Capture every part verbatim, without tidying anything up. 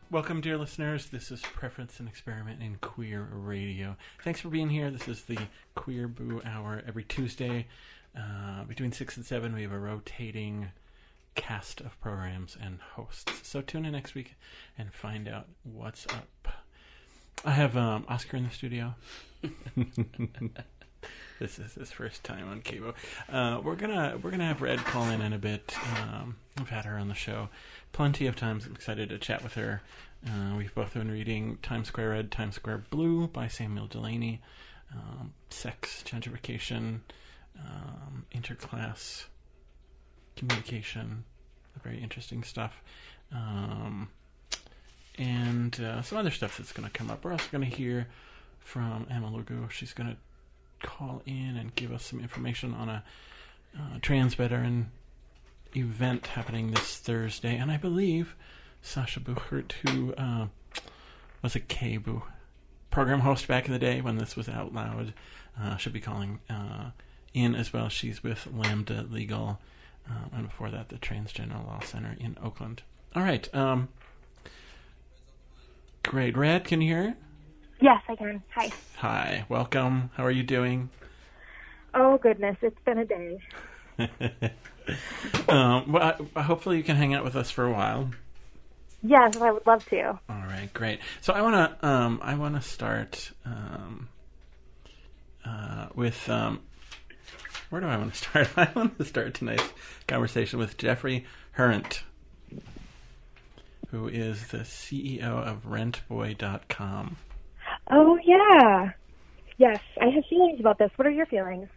Welcome, dear listeners. This is Preference and Experiment in Queer Radio. Thanks for being here. This is the Queer Boo Hour. Every Tuesday uh, between six and seven, we have a rotating cast of programs and hosts. So tune in next week and find out what's up. I have um, Oscar in the studio. This is his first time on Cabo. Uh, we're gonna we're gonna have Red call in in a bit. Um, we've had her on the show plenty of times. I'm excited to chat with her. Uh, we've both been reading Times Square Red, Times Square Blue by Samuel Delany. Um, sex, gentrification, um, interclass communication, very interesting stuff. Um, and uh, some other stuff that's going to come up. We're also going to hear from Emma Lugo. She's going to call in and give us some information on a uh, trans veteran event happening this Thursday. And I believe Sasha Buchert, who uh, was a K-Boo program host back in the day when this was out loud, uh, should be calling uh, in as well. She's with Lambda Legal, um, and before that, the Transgender Law Center in Oakland. All right. Um, great. Red, can you hear? Yes, I can. Hi. Hi. Welcome. How are you doing? Oh, goodness. It's been a day. um, well, I, hopefully you can hang out with us for a while. Yes, I would love to. All right, great. So I want to um, I want to start um, uh, with um, where do I want to start? I want to start tonight's conversation with Jeffrey Hurrent, who is the C E O of rent boy dot com. Oh, yeah. Yes, I have feelings about this. What are your feelings?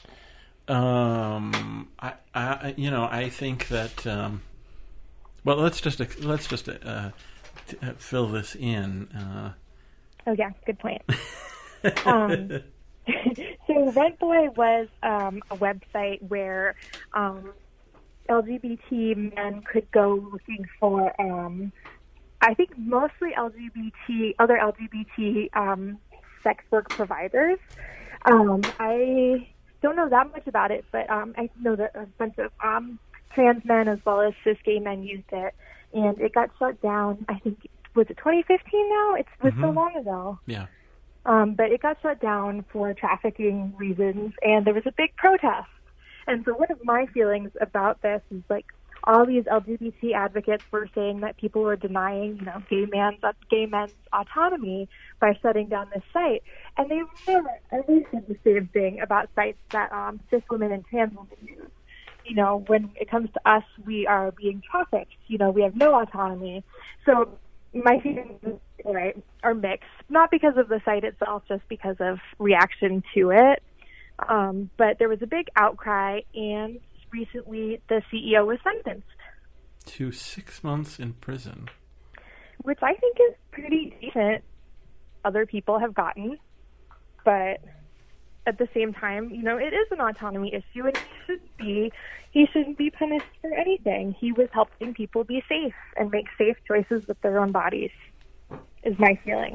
Um, I, I, you know, I think that. Um, well, let's just let's just uh, t- uh, fill this in. Uh, oh yeah, good point. um, so Rentboy was um, a website where um, L G B T men could go looking for. Um, I think mostly L G B T, other L G B T um, sex work providers. Um, I don't know that much about it, but um, I know that a bunch of um, trans men as well as cis gay men used it, and it got shut down. I think, was it twenty fifteen now? It was mm-hmm. so long ago. Yeah. Um, but it got shut down for trafficking reasons, and there was a big protest. And so one of my feelings about this is like, all these L G B T advocates were saying that people were denying, you know, gay men's gay men's autonomy by shutting down this site, and they never ever said the same thing about sites that um, cis women and trans women use. You know, when it comes to us, we are being trafficked. You know, we have no autonomy. So my feelings, right, are mixed, not because of the site itself, just because of reaction to it. Um, but there was a big outcry, and recently the C E O was sentenced to six months in prison, which I think is pretty decent. Other people have gotten, but at the same time, you know, it is an autonomy issue, and he shouldn't be he shouldn't be punished for anything. He was helping people be safe and make safe choices with their own bodies, is my feeling.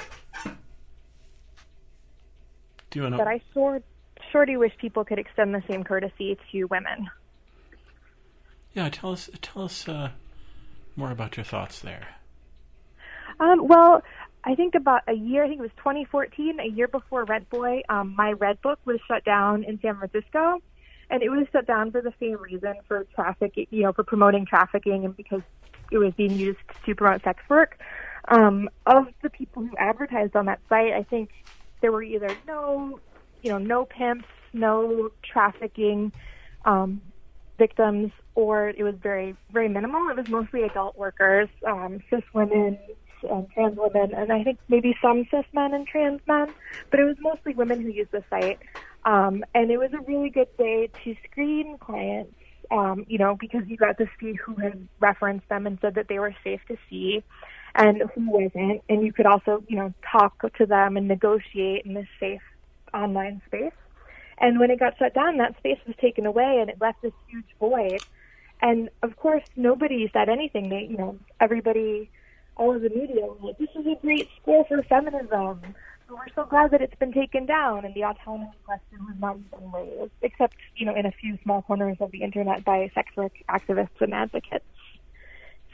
Do you want to? But I sure sure do wish people could extend the same courtesy to women. Yeah, tell us tell us uh, more about your thoughts there. Um, well, I think about a year, I think it was twenty fourteen, a year before Rentboy, um, my Red Book was shut down in San Francisco, and it was shut down for the same reason, for traffic, you know, for promoting trafficking, and because it was being used to promote sex work. Um, of the people who advertised on that site, I think there were either no, you know, no pimps, no trafficking um, victims, or it was very, very minimal. It was mostly adult workers, um, cis women and trans women, and I think maybe some cis men and trans men, but it was mostly women who used the site. Um, and it was a really good way to screen clients, um, you know, because you got to see who had referenced them and said that they were safe to see and who wasn't. And you could also, you know, talk to them and negotiate in this safe online space. And when it got shut down, that space was taken away, and it left this huge void. And of course, nobody said anything. They, you know, everybody, all of the media was like, this is a great score for feminism. So we're so glad that it's been taken down, and the autonomy question was not even raised, except, you know, in a few small corners of the internet by sex work activists and advocates.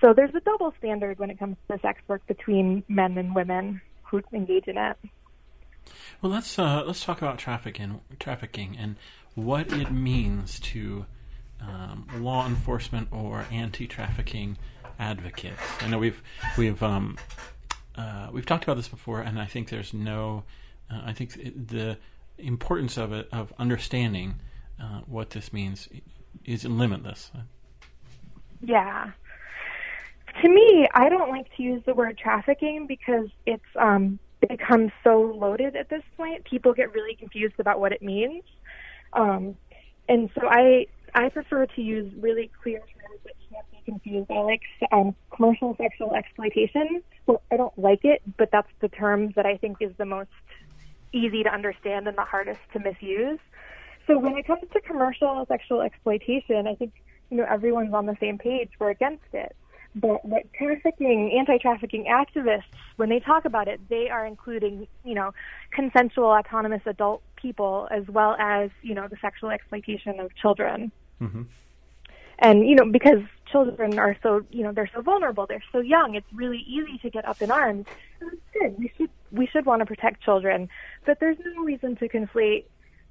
So there's a double standard when it comes to sex work between men and women who engage in it. Well, let's uh, let's talk about trafficking, trafficking, and what it means to um, law enforcement or anti-trafficking advocates. I know we've we've um, uh, we've talked about this before, and I think there's no. Uh, I think it, the importance of it of understanding uh, what this means is limitless. Yeah. To me, I don't like to use the word trafficking because it's um, it becomes so loaded at this point. People get really confused about what it means. Um, and so I I prefer to use really clear terms that can't be confused. I like um, commercial sexual exploitation. Well, I don't like it, but that's the term that I think is the most easy to understand and the hardest to misuse. So when it comes to commercial sexual exploitation, I think, you know, everyone's on the same page. We're against it. But what trafficking, anti-trafficking activists, when they talk about it, they are including, you know, consensual, autonomous adult people as well as, you know, the sexual exploitation of children. Mm-hmm. And, you know, because children are so, you know, they're so vulnerable, they're so young, it's really easy to get up in arms. And that's good. We should, we should want to protect children. But there's no reason to conflate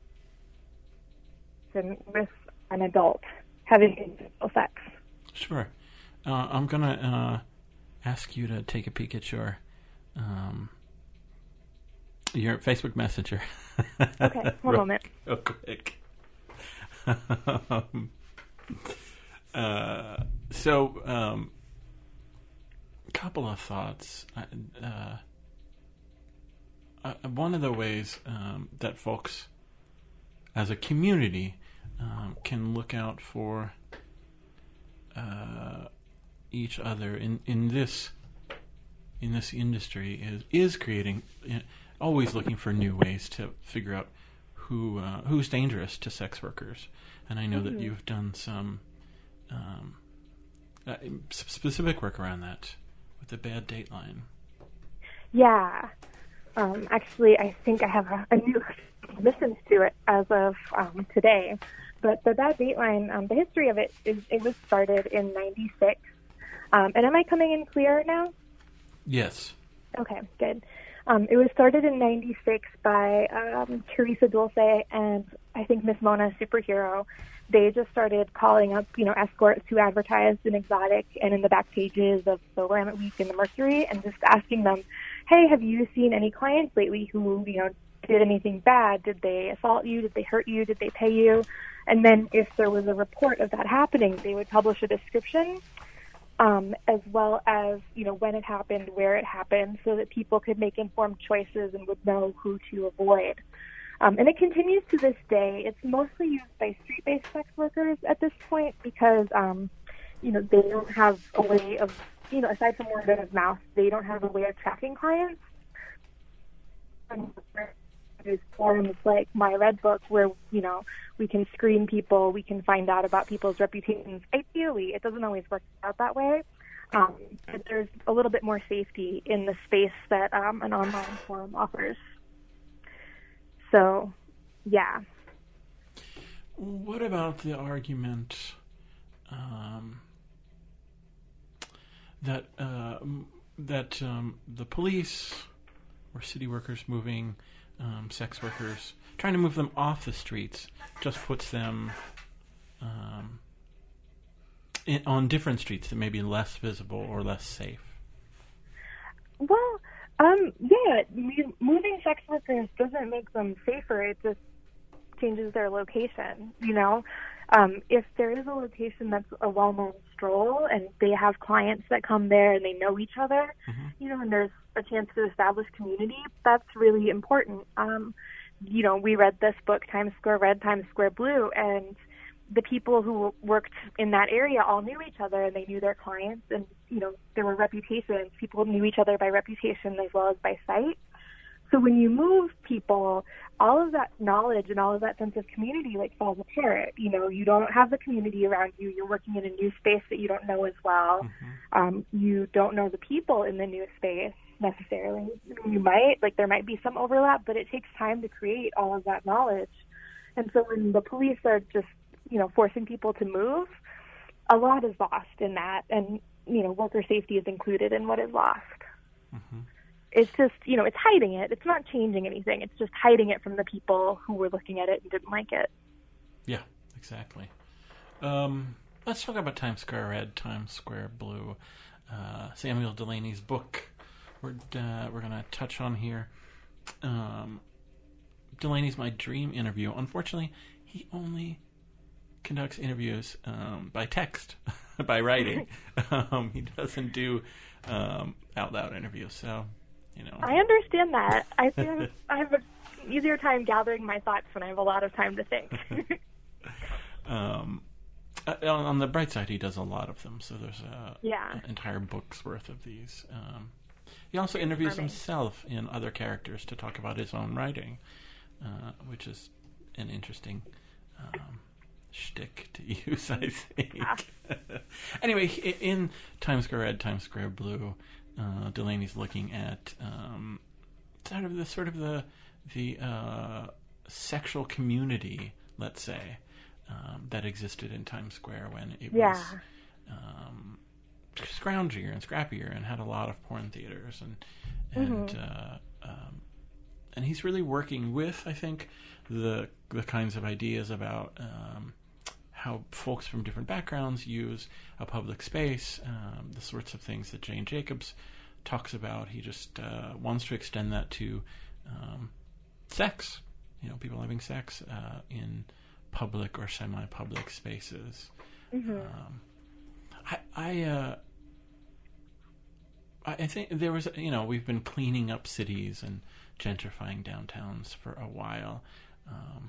with an adult having consensual sex. Sure. Uh, I'm going to uh, ask you to take a peek at your um, your Facebook Messenger. Okay, one real, moment. Real quick. um, uh, so, um, couple of thoughts. Uh, uh, one of the ways um, that folks, as a community, um, can look out for uh, each other in, in this in this industry is is creating, you know, always looking for new ways to figure out who uh, who's dangerous to sex workers. And I know mm-hmm. that you've done some um, uh, specific work around that with the Bad Dateline. Yeah. Um, actually, I think I have a, a new listens to it as of um, today. But the Bad Dateline, um, the history of it is it was started in ninety-six. Um, and am I coming in clear now? Yes. Okay, good. Um, it was started in ninety-six by um, Teresa Dulce and I think Miss Mona Superhero. They just started calling up, you know, escorts who advertised in Exotic and in the back pages of the Willamette Week and the Mercury and just asking them, hey, have you seen any clients lately who, you know, did anything bad? Did they assault you? Did they hurt you? Did they pay you? And then if there was a report of that happening, they would publish a description um, as well as, you know, when it happened, where it happened, so that people could make informed choices and would know who to avoid. Um, and it continues to this day. It's mostly used by street-based sex workers at this point because, um, you know, they don't have a way of, you know, aside from word of mouth, they don't have a way of tracking clients. And there's forums like My Red Book where, you know, we can screen people, we can find out about people's reputations. Ideally, it doesn't always work out that way, um, but there's a little bit more safety in the space that um, an online forum offers. So, yeah. What about the argument um, that uh, that um, the police or city workers moving um, sex workers, trying to move them off the streets, just puts them um, in, on different streets that may be less visible or less safe? Well, Um, yeah, moving sex workers doesn't make them safer. It just changes their location, you know. Um, if there is a location that's a well-known stroll and they have clients that come there and they know each other, mm-hmm. you know, and there's a chance to establish community, that's really important. Um, you know, we read this book, Times Square Red, Times Square Blue, and the people who worked in that area all knew each other and they knew their clients, and, you know, there were reputations. People knew each other by reputation as well as by sight. So when you move people, all of that knowledge and all of that sense of community, like, falls apart. You know, you don't have the community around you. You're working in a new space that you don't know as well. Mm-hmm. Um, you don't know the people in the new space necessarily. You might, like, there might be some overlap, but it takes time to create all of that knowledge. And so when the police are just, you know, forcing people to move, a lot is lost in that. And you know, worker safety is included in what is lost. Mm-hmm. It's just, you know, it's hiding it. It's not changing anything. It's just hiding it from the people who were looking at it and didn't like it. Yeah, exactly. Um, let's talk about Times Square Red, Times Square Blue. Uh, Samuel Delany's book. We're uh, we're gonna touch on here. Um, Delany's My Dream Interview. Unfortunately, he only conducts interviews um, by text, by writing. um, he doesn't do um, out loud interviews. So, you know, I understand that. I feel I have an easier time gathering my thoughts when I have a lot of time to think. um, uh, on the bright side, he does a lot of them. So there's a, yeah. an entire book's worth of these. Um, he also interviews Charming. himself in other characters to talk about his own writing, uh, which is an interesting um, shtick to use, I think. Yeah. Anyway, in Times Square Red, Times Square Blue, uh, Delany's looking at um, sort of the sort of the the uh, sexual community, let's say, um, that existed in Times Square when it Yeah. was um, scroungier and scrappier and had a lot of porn theaters and and Mm-hmm. uh, um, and he's really working with, I think, the the kinds of ideas about um, how folks from different backgrounds use a public space, um, the sorts of things that Jane Jacobs talks about. He just uh, wants to extend that to um, sex, you know, people having sex uh, in public or semi-public spaces. Mm-hmm. Um, I I, uh, I think there was, you know, we've been cleaning up cities and gentrifying downtowns for a while. Um,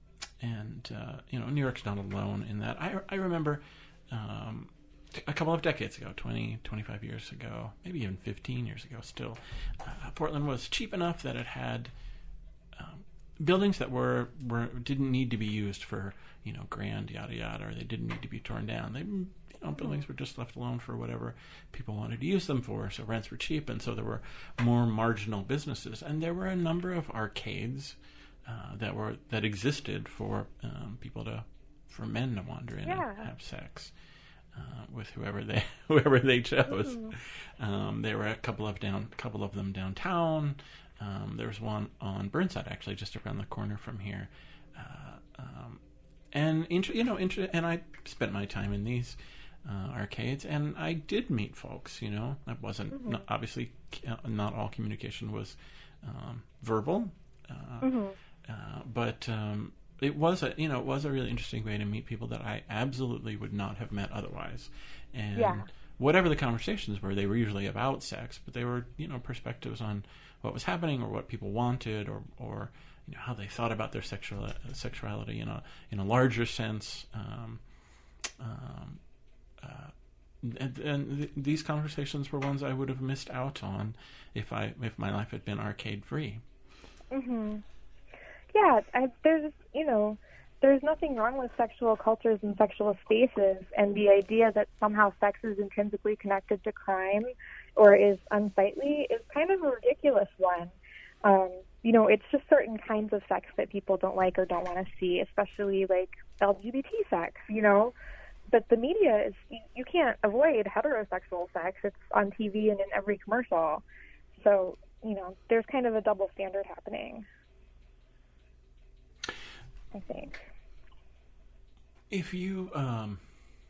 and, uh, you know, New York's not alone in that. I, I remember um, a couple of decades ago, twenty, twenty-five years ago, maybe even fifteen years ago still, uh, Portland was cheap enough that it had um, buildings that were, were didn't need to be used for, you know, grand yada yada, or they didn't need to be torn down. They, you know, buildings were just left alone for whatever people wanted to use them for, so rents were cheap, and so there were more marginal businesses. And there were a number of arcades uh, that were that existed for um, people to, for men to wander in Yeah. and have sex uh, with whoever they whoever they chose. Mm. Um, there were a couple of down, couple of them downtown. Um, there was one on Burnside, actually, just around the corner from here. Uh, um, and int- you know, int- and I spent my time in these uh, arcades, and I did meet folks. You know, that wasn't Mm-hmm. not, obviously uh, not all communication was um, verbal, uh, Mm-hmm. uh, but um, it was a you know it was a really interesting way to meet people that I absolutely would not have met otherwise. And Yeah. whatever the conversations were, they were usually about sex, but they were you know perspectives on what was happening or what people wanted, or or you know how they thought about their sexual uh, sexuality in a in a larger sense. Um, um, uh, and, and th- these conversations were ones I would have missed out on if I if my life had been arcade free. Mm-hmm. Yeah, I, there's, you know, there's nothing wrong with sexual cultures and sexual spaces, and the idea that somehow sex is intrinsically connected to crime or is unsightly is kind of a ridiculous one. Um, you know, it's just certain kinds of sex that people don't like or don't want to see, especially like L G B T sex, you know. But the media is, you, you can't avoid heterosexual sex. It's on T V and in every commercial. So, you know, there's kind of a double standard happening, I think. If you um,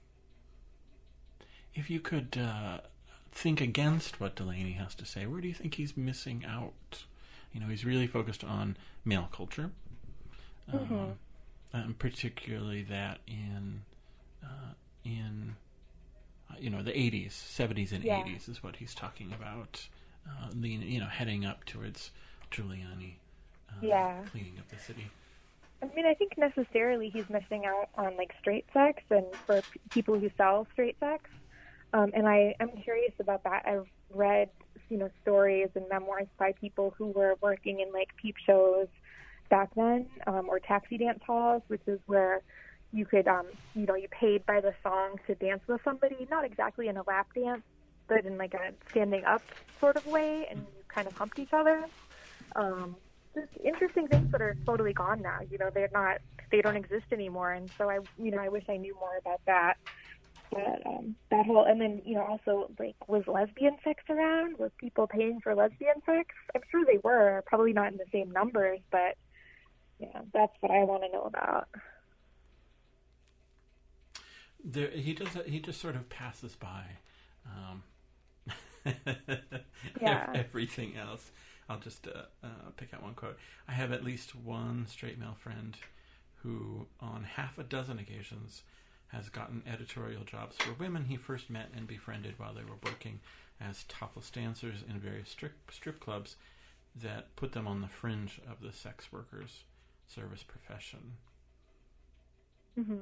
if you could uh, think against what Delany has to say, where do you think he's missing out? You know, he's really focused on male culture, Mm-hmm. um, and particularly that in uh, in uh, you know the eighties, seventies, and Yeah. eighties is what he's talking about. Uh, lean, you know, heading up towards Giuliani, uh, Yeah. cleaning up the city. I mean, I think necessarily he's missing out on, like, straight sex and for p- people who sell straight sex. Um, and I am curious about that. I've read, you know, stories and memoirs by people who were working in, like, peep shows back then, um, or taxi dance halls, which is where you could, um, you know, you paid by the song to dance with somebody, not exactly in a lap dance, but in, like, a standing up sort of way, and you kind of humped each other. Um, just interesting things that are totally gone now. You know, they're not, they don't exist anymore. And so I, you know, I wish I knew more about that. But um, that whole, and then, you know, also, like, was lesbian sex around? Was people paying for lesbian sex? I'm sure they were, probably not in the same numbers, but, yeah, that's what I want to know about. There, he does. He just sort of passes by um, Yeah. everything else. I'll just uh, uh, pick out one quote. I have at least one straight male friend who, on half a dozen occasions, has gotten editorial jobs for women he first met and befriended while they were working as topless dancers in various strip, strip clubs that put them on the fringe of the sex workers' service profession. Mm-hmm.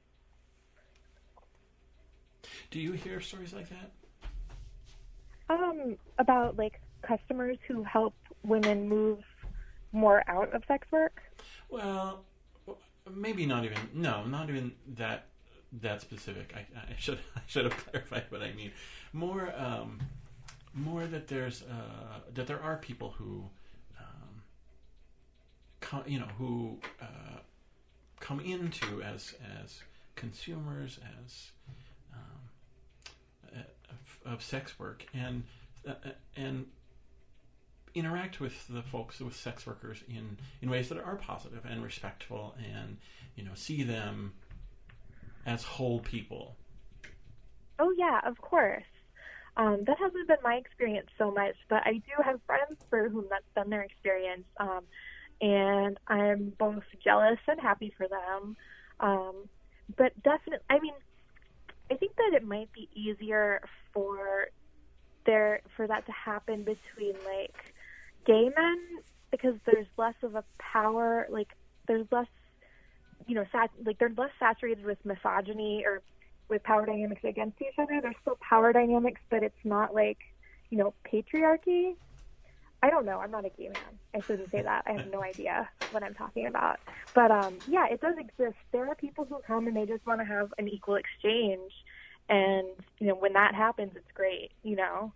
Do you hear stories like that? Um, about, like, customers who help women move more out of sex work? Well, maybe not even. No, not even that. That specific. I, I should I should have clarified what I mean. More, um, more that there's uh, that there are people who, um, come, you know, who uh, come into as as consumers as um, of, of sex work and uh, and interact with the folks with sex workers in in ways that are positive and respectful, and you know, see them as whole people. Oh, yeah, of course. Um, that hasn't been my experience so much, but I do have friends for whom that's been their experience, um, and I'm both jealous and happy for them. Um, but definitely, I mean, I think that it might be easier for there for that to happen between, like, gay men, because there's less of a power, like, there's less, you know, sat- like they're less saturated with misogyny or with power dynamics against each other. There's still power dynamics, but it's not like, you know, patriarchy. I don't know. I'm not a gay man. I shouldn't say that. I have no idea what I'm talking about. But, um, yeah, it does exist. There are people who come and they just want to have an equal exchange. And, you know, when that happens, it's great, you know.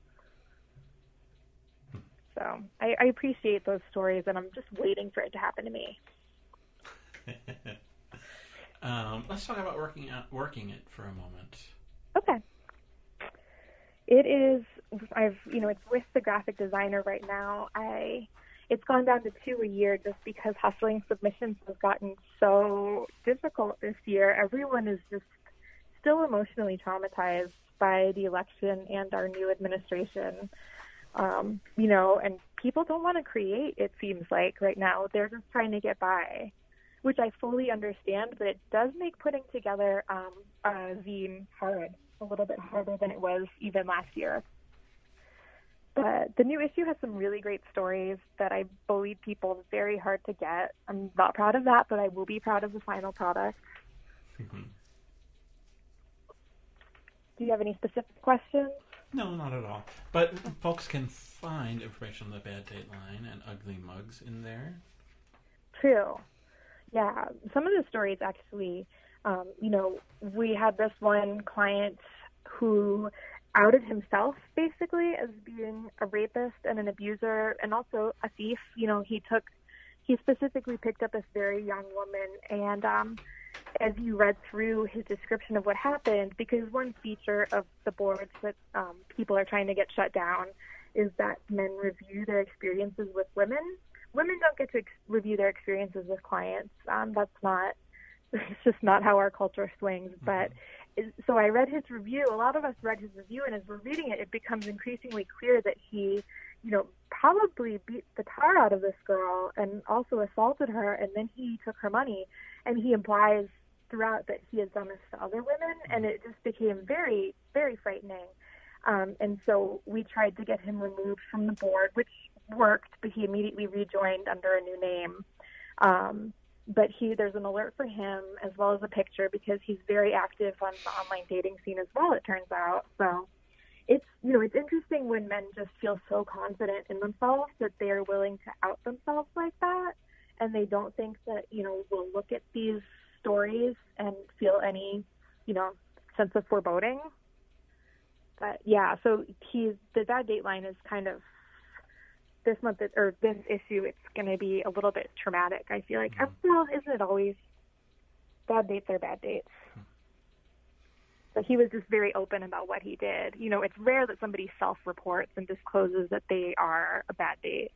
So I, I appreciate those stories, and I'm just waiting for it to happen to me. Um, let's talk about working out, working it for a moment. Okay. It is, I've, you know, it's with the graphic designer right now. I, it's gone down to two a year just because hustling submissions has gotten so difficult this year. Everyone is just still emotionally traumatized by the election and our new administration. Um, you know, and people don't want to create, it seems like, right now. They're just trying to get by, which I fully understand, but it does make putting together um, a zine hard, a little bit harder than it was even last year. But the new issue has some really great stories that I bullied people very hard to get. I'm not proud of that, but I will be proud of the final product. Mm-hmm. Do you have any specific questions? No, not at all. But folks can find information on the Bad Date line and Ugly Mugs in there. True. Yeah, some of the stories actually, um, you know, we had this one client who outed himself basically as being a rapist and an abuser and also a thief. You know, he took, he specifically picked up this very young woman, and um, as you read through his description of what happened, because one feature of the boards that um, people are trying to get shut down is that men review their experiences with women. Women don't get to ex- review their experiences with clients. Um, that's not, it's just not how our culture swings. Mm-hmm. But it, so I read his review. A lot of us read his review, and as we're reading it, it becomes increasingly clear that he, you know, probably beat the tar out of this girl and also assaulted her, and then he took her money. And he implies throughout that he has done this to other women, and it just became very, very frightening. Um, and so we tried to get him removed from the board, which worked, but he immediately rejoined under a new name. Um, but he, there's an alert for him as well as a picture because he's very active on the online dating scene as well, it turns out. So it's, you know, it's interesting when men just feel so confident in themselves that they are willing to out themselves like that, and they don't think that, you know, we'll look at these stories and feel any, you know, sense of foreboding. But yeah, so he's, the Bad Date line is kind of, this month, or this issue, it's going to be a little bit traumatic, I feel like. Mm-hmm. Well, isn't it always? Bad dates are bad dates. So he was just very open about what he did. You know, it's rare that somebody self-reports and discloses that they are a bad date.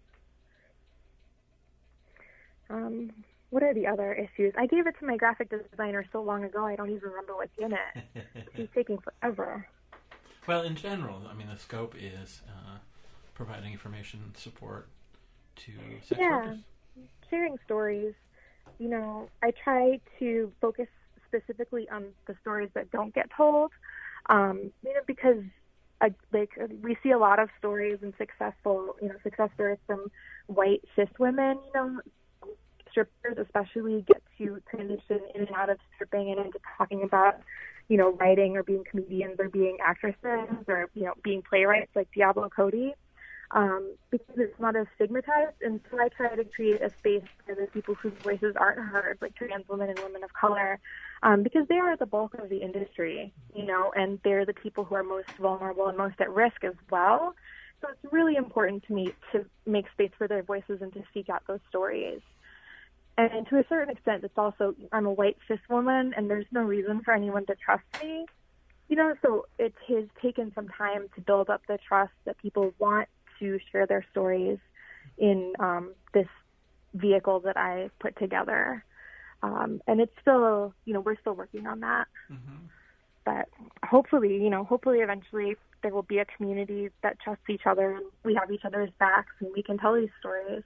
Um, what are the other issues? I gave it to my graphic designer so long ago, I don't even remember what's in it. She's taking forever. Well, in general, I mean, the scope is uh, providing information and support to sex yeah, workers. Sharing stories. You know, I try to focus specifically on the stories that don't get told, um, you know, because I, like we see a lot of stories and successful, you know, success stories from white cis women, you know, strippers especially get to transition in and out of stripping and into talking about, you know, writing or being comedians or being actresses or, you know, being playwrights like Diablo Cody, um, because it's not as stigmatized. And so I try to create a space for the people whose voices aren't heard, like trans women and women of color, um, because they are the bulk of the industry, you know, and they're the people who are most vulnerable and most at risk as well. So it's really important to me to make space for their voices and to seek out those stories. And to a certain extent, it's also, I'm a white cis woman, and there's no reason for anyone to trust me. You know, so it has taken some time to build up the trust that people want to share their stories in um, this vehicle that I put together. Um, and it's still, you know, we're still working on that. Mm-hmm. But hopefully, you know, hopefully eventually there will be a community that trusts each other, and we have each other's backs, and we can tell these stories.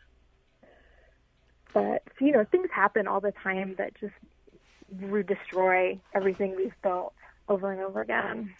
But, you know, things happen all the time that just destroy everything we've built over and over again.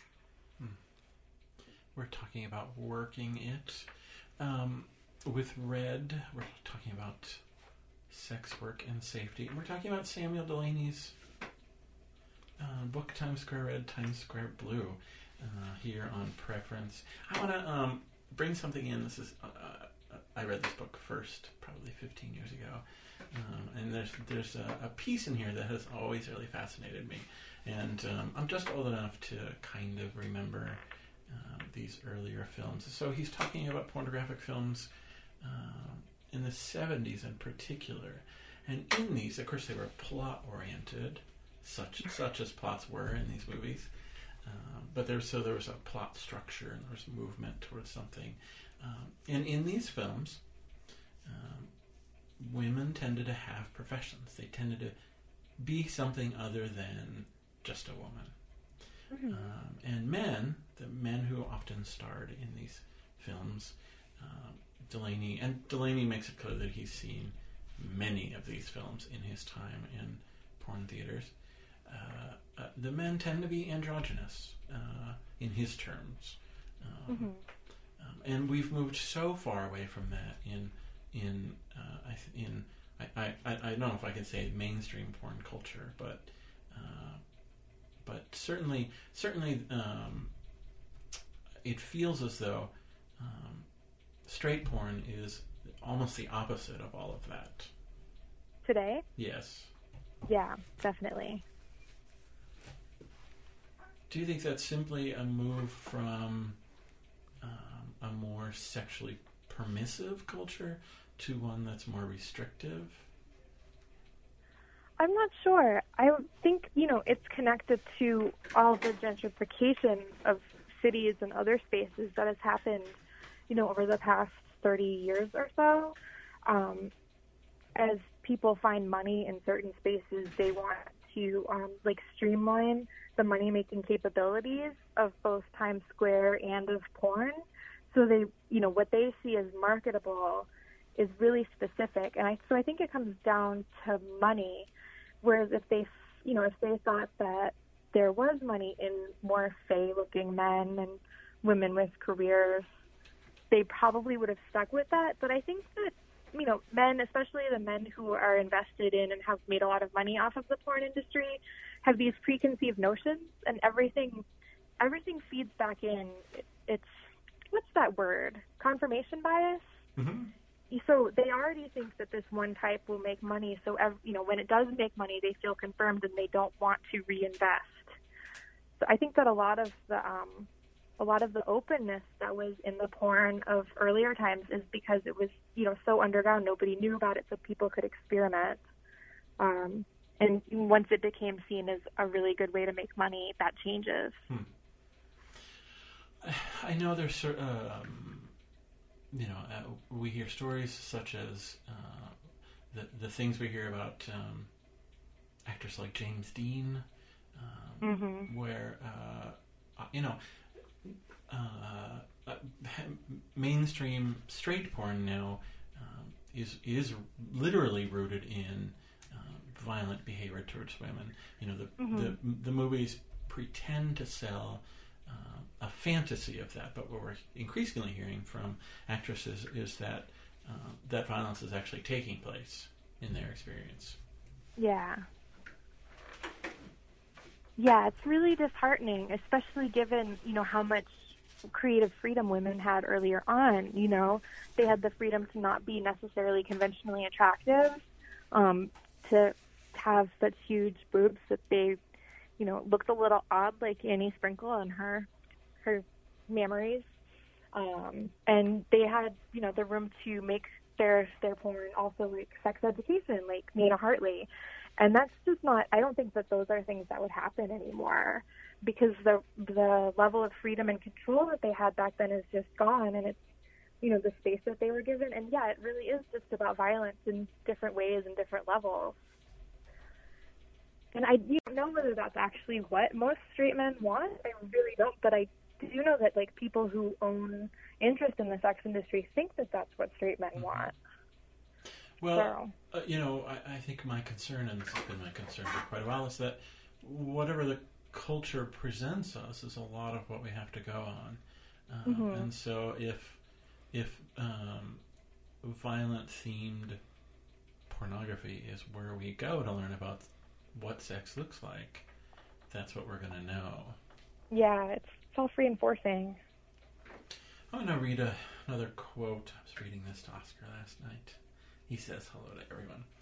We're talking about working it. Um, with Red, we're talking about sex work and safety. And we're talking about Samuel Delaney's uh, book, Times Square Red, Times Square Blue, uh, here on Preference. I want to um, bring something in. This is... Uh, I read this book first, probably fifteen years ago, um, and there's there's a, a piece in here that has always really fascinated me, and um, I'm just old enough to kind of remember um, these earlier films. So he's talking about pornographic films um, in the seventies in particular, and in these, of course, they were plot-oriented, such such as plots were in these movies, um, but there so there was a plot structure and there was movement towards something. Um, and in these films, um, women tended to have professions. They tended to be something other than just a woman. Mm-hmm. Um, and men, the men who often starred in these films, um, Delaney, and Delaney makes it clear that he's seen many of these films in his time in porn theaters. Uh, uh, the men tend to be androgynous uh, in his terms. Um, mm-hmm. Um, and we've moved so far away from that in in uh, in I, I, I don't know if I can say mainstream porn culture, but uh, but certainly certainly um, it feels as though um, straight porn is almost the opposite of all of that. Today? Yes. Yeah, definitely. Do you think that's simply a move from um, a more sexually permissive culture to one that's more restrictive? I'm not sure. I think, you know, it's connected to all the gentrification of cities and other spaces that has happened, you know, over the past thirty years or so. Um, as people find money in certain spaces, they want to, um, like, streamline the money-making capabilities of both Times Square and of porn. So they, you know, what they see as marketable is really specific. And I, so I think it comes down to money. Whereas if they, you know, if they thought that there was money in more fey-looking men and women with careers, they probably would have stuck with that. But I think that, you know, men, especially the men who are invested in and have made a lot of money off of the porn industry, have these preconceived notions, and everything, everything feeds back in. It, it's, what's that word? Confirmation bias? Mm-hmm. So they already think that this one type will make money. So, you know, when it does make money, they feel confirmed and they don't want to reinvest. So I think that a lot of the, um, a lot of the openness that was in the porn of earlier times is because it was, you know, so underground. Nobody knew about it, so people could experiment. Um, And once it became seen as a really good way to make money, that changes. Hmm. I know there's cer- um, you know, uh, we hear stories such as uh, the the things we hear about um, actors like James Dean, um, Mm-hmm. where uh, you know uh, uh, mainstream straight porn now um, is is literally rooted in um, violent behavior towards women. You know, the Mm-hmm. the the movies pretend to sell uh, a fantasy of that, but what we're increasingly hearing from actresses is that uh, that violence is actually taking place in their experience. Yeah. Yeah, it's really disheartening, especially given, you know, how much creative freedom women had earlier on. You know, they had the freedom to not be necessarily conventionally attractive, um, to have such huge boobs that they, you know, looked a little odd, like Annie Sprinkle and her her mammaries. Um, and they had, you know, the room to make their their porn also like sex education, like Nina Hartley. And that's just not, I don't think that those are things that would happen anymore, because the the level of freedom and control that they had back then is just gone, and it's, you know, the space that they were given. And yeah, it really is just about violence in different ways and different levels. And I don't know whether that's actually what most straight men want. I really don't, but I do know that, like, people who own interest in the sex industry think that that's what straight men Mm-hmm. want. Well, uh, you know, I, I think my concern, and this has been my concern for quite a while, is that whatever the culture presents us is a lot of what we have to go on. Uh, mm-hmm. And so if if um, violent-themed pornography is where we go to learn about what sex looks like, that's what we're going to know. Yeah, it's self-reinforcing. I'm going to read a, another quote. I was reading this to Oscar last night. He says hello to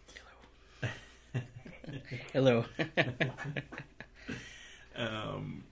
everyone. Hello. um,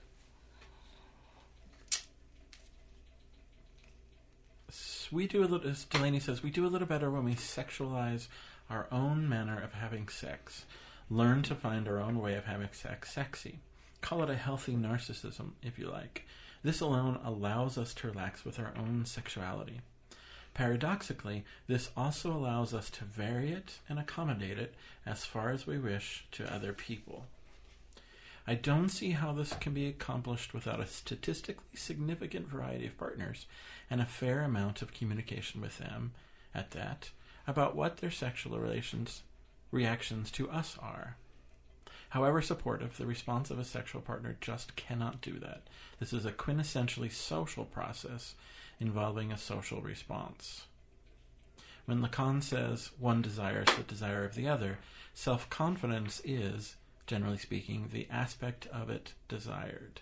we do a little, as Delaney says, we do a little better when we sexualize our own manner of having sex. Learn to find our own way of having sex sexy. Call it a healthy narcissism, if you like. This alone allows us to relax with our own sexuality. Paradoxically, this also allows us to vary it and accommodate it as far as we wish to other people. I don't see how this can be accomplished without a statistically significant variety of partners and a fair amount of communication with them, at that, about what their sexual relations reactions to us are. However supportive, the response of a sexual partner just cannot do that. This is a quintessentially social process involving a social response. When Lacan says one desires the desire of the other, self-confidence is, generally speaking, the aspect of it desired.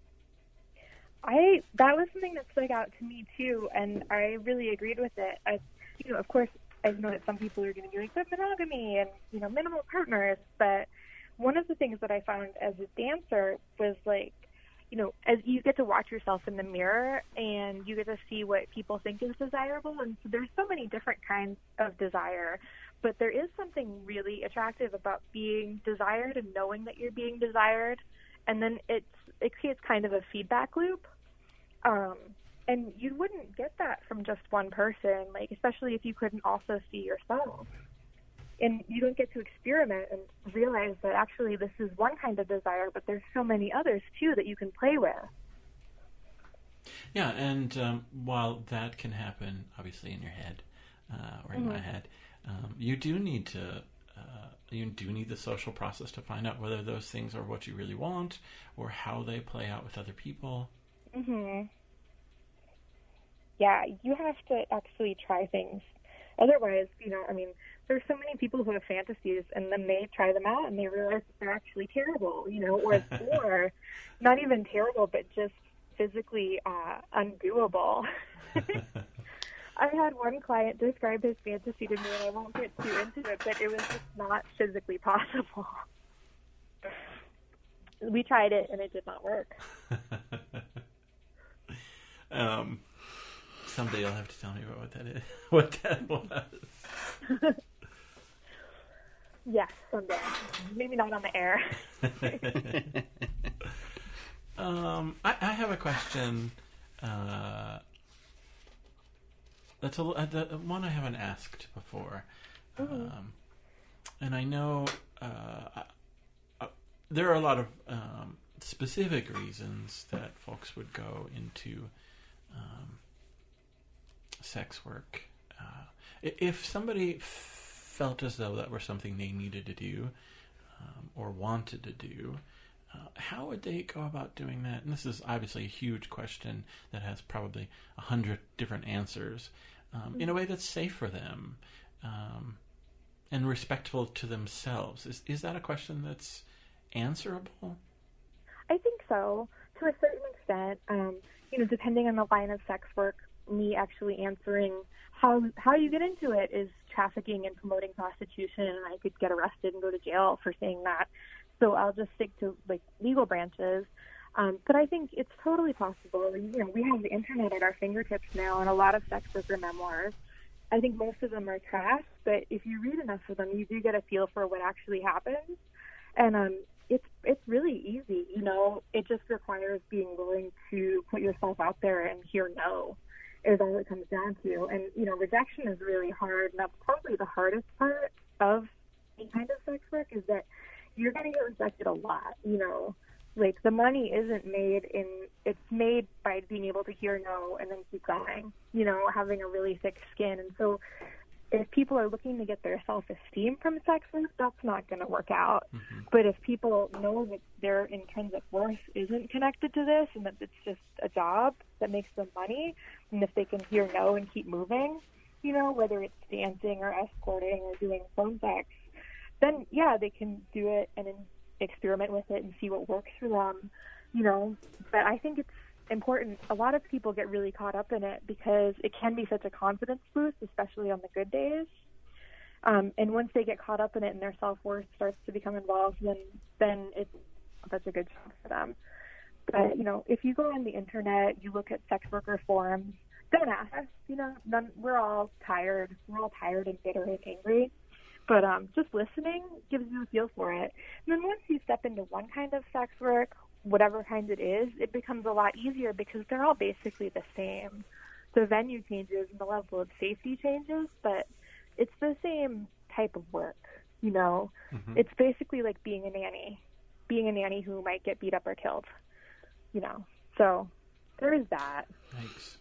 I that was something that stuck out to me too, and I really agreed with it. I, you know, of course, I know that some people are going to be like, but monogamy and, you know, minimal partners, but one of the things that I found as a dancer was, like, you know, as you get to watch yourself in the mirror and you get to see what people think is desirable, and so there's so many different kinds of desire, but there is something really attractive about being desired and knowing that you're being desired, and then it's it creates kind of a feedback loop, um, and you wouldn't get that from just one person, like, especially if you couldn't also see yourself. And you don't get to experiment and realize that actually this is one kind of desire, but there's so many others too that you can play with. Yeah, and um, while that can happen, obviously, in your head, uh, or in mm-hmm. my head, um, you do need to, uh, you do need the social process to find out whether those things are what you really want or how they play out with other people. Mm-hmm. Yeah, you have to actually try things. Otherwise, you know, I mean, there's so many people who have fantasies and then they try them out and they realize that they're actually terrible, you know, or, or not even terrible, but just physically uh, undoable. I had one client describe his fantasy to me, and I won't get too into it, but it was just not physically possible. We tried it, and it did not work. um, someday you'll have to tell me about what that is, what that was. Yes, someday. Maybe not on the air. um, I, I have a question. Uh, that's a, uh, the one I haven't asked before. Mm-hmm. Um, and I know uh, uh, there are a lot of um, specific reasons that folks would go into um, sex work. Uh, if somebody felt as though that were something they needed to do um, or wanted to do, uh, how would they go about doing that? And this is obviously a huge question that has probably a hundred different answers um, in a way that's safe for them um, and respectful to themselves. Is is that a question that's answerable? I think so, to a certain extent. Um, you know, depending on the line of sex work, me actually answering how how you get into it is trafficking and promoting prostitution, and I could get arrested and go to jail for saying that. So I'll just stick to like legal branches. Um, but I think it's totally possible. You know, we have the internet at our fingertips now, and a lot of sex worker memoirs. I think most of them are trash, but if you read enough of them, you do get a feel for what actually happens. And um, it's it's really easy. You know, it just requires being willing to put yourself out there and hear no. Is all it comes down to. And, you know, rejection is really hard, and that's probably the hardest part of any kind of sex work is that you're going to get rejected a lot, you know. Like, the money isn't made in, it's made by being able to hear no and then keep going, you know, having a really thick skin. And so if people are looking to get their self-esteem from sex work, that's not going to work out. Mm-hmm. But if people know that their intrinsic worth isn't connected to this and that it's just a job that makes them money, and if they can hear no and keep moving, you know, whether it's dancing or escorting or doing phone sex, then, yeah, they can do it and experiment with it and see what works for them, you know. But I think it's important. A lot of people get really caught up in it because it can be such a confidence boost, especially on the good days. Um, and once they get caught up in it and their self-worth starts to become involved, then then it's such a good job for them. But, you know, if you go on the internet, you look at sex worker forums, don't ask us. You know, none, we're all tired. We're all tired and bitter and angry. But um, just listening gives you a feel for it. And then once you step into one kind of sex work, whatever kind it is, it becomes a lot easier because they're all basically the same. The venue changes and the level of safety changes, but it's the same type of work, you know. Mm-hmm. It's basically like being a nanny, being a nanny who might get beat up or killed, you know. So there is that. Thanks.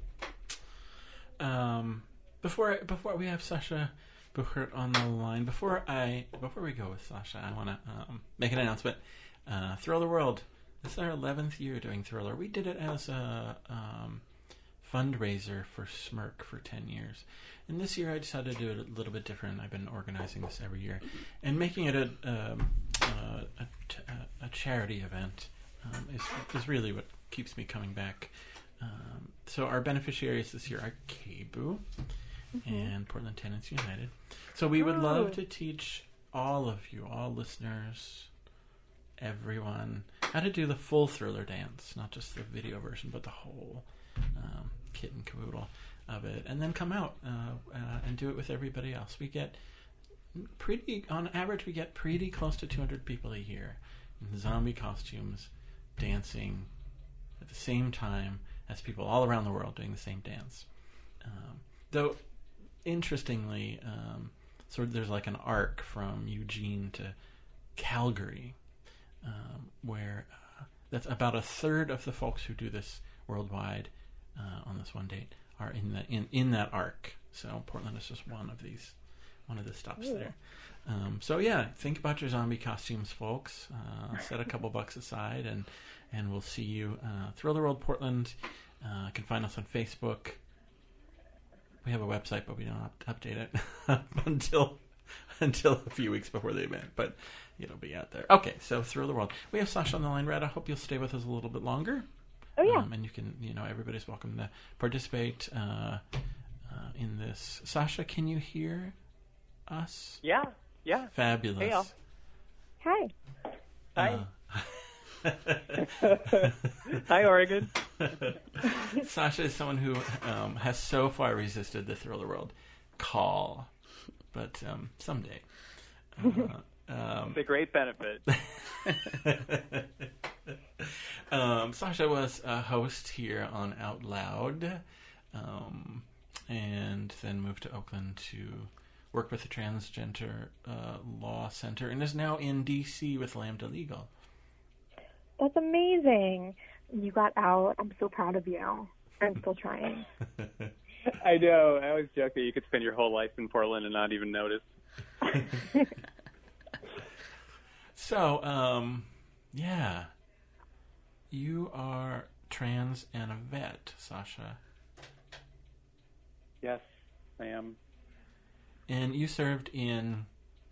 Um, before before we have Sasha Buchert on the line, before I before we go with Sasha, I want to um, make an announcement. Uh, Thriller World. This is our eleventh year doing Thriller. We did it as a um, fundraiser for Smirk for ten years. And this year I decided to do it a little bit different. I've been organizing this every year. And making it a, um, uh, a, a, a charity event um, is, is really what keeps me coming back. Um, so our beneficiaries this year are K B U mm-hmm. and Portland Tenants United. So we would oh. love to teach all of you, all listeners, everyone, how to do the full Thriller dance, not just the video version, but the whole um, kit and caboodle of it, and then come out uh, uh, and do it with everybody else. We get pretty, on average, we get pretty close to two hundred people a year in zombie costumes, dancing at the same time as people all around the world doing the same dance. Um, though, interestingly, um, sort of there's like an arc from Eugene to Calgary, Um, where uh, that's about a third of the folks who do this worldwide uh, on this one date are in the in, in that arc. So Portland is just one of these, one of the stops Ooh. there. Um, so yeah, think about your zombie costumes, folks. Uh, set a couple bucks aside, and and we'll see you. Uh, Thriller World Portland. Uh, you can find us on Facebook. We have a website, but we don't up- update it until. Until a few weeks before the event, but it'll be out there. Okay, so Thriller World. We have Sasha on the line, Red. I hope you'll stay with us a little bit longer. Oh, yeah. Um, and you can, you know, everybody's welcome to participate uh, uh, in this. Sasha, can you hear us? Yeah, yeah. Fabulous. Hey, y'all. Hi. Hi. Uh, Hi, Oregon. Sasha is someone who um, has so far resisted the Thriller World call. But um, someday. Uh, um, It's a great benefit. um, Sasha was a host here on Out Loud, um, and then moved to Oakland to work with the Transgender uh, Law Center, and is now in D C with Lambda Legal. That's amazing. You got out. I'm so proud of you. I'm still trying. I know. I always joke that you could spend your whole life in Portland and not even notice. So, um, yeah. You are trans and a vet, Sasha. Yes, I am. And you served in...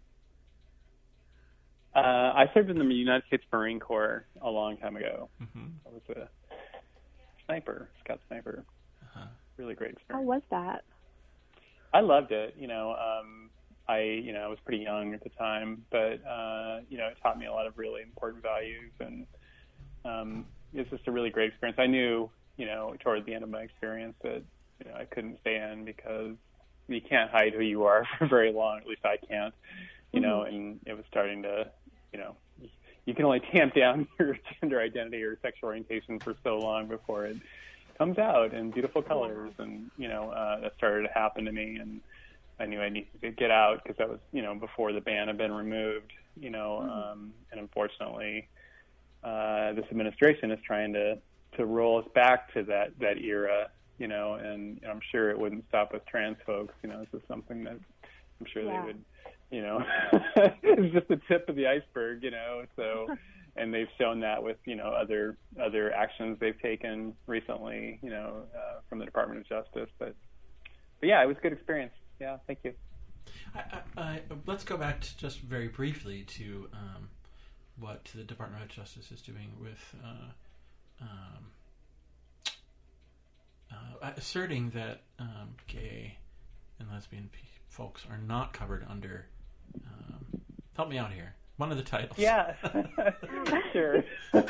Uh, I served in the United States Marine Corps a long time ago. Mm-hmm. I was a sniper, scout sniper. Uh-huh. Really great How experience. was that? I loved it. You know, um, I you know I was pretty young at the time, but uh, you know it taught me a lot of really important values, and um, it was just a really great experience. I knew, you know, toward the end of my experience that you know I couldn't stay in because you can't hide who you are for very long. At least I can't. You know, Mm-hmm. and it was starting to, you know, you can only tamp down your gender identity or sexual orientation for so long before it comes out in beautiful colors. And, you know, uh, that started to happen to me. And I knew I needed to get out because that was, you know, before the ban had been removed, you know, Mm-hmm. um, and unfortunately, uh, this administration is trying to, to roll us back to that, that era, you know, and I'm sure it wouldn't stop with trans folks. You know, this is something that I'm sure Yeah. they would, you know, it's just the tip of the iceberg, you know, so, and they've shown that with, you know, other, other actions they've taken recently, you know, uh, from the Department of Justice, but, but yeah, it was a good experience. Yeah. Thank you. I, I, I, let's go back to just very briefly to um, what the Department of Justice is doing with uh, um, uh, asserting that um, gay and lesbian pe- folks are not covered under. Um, help me out here. One of the titles. Yeah, sure.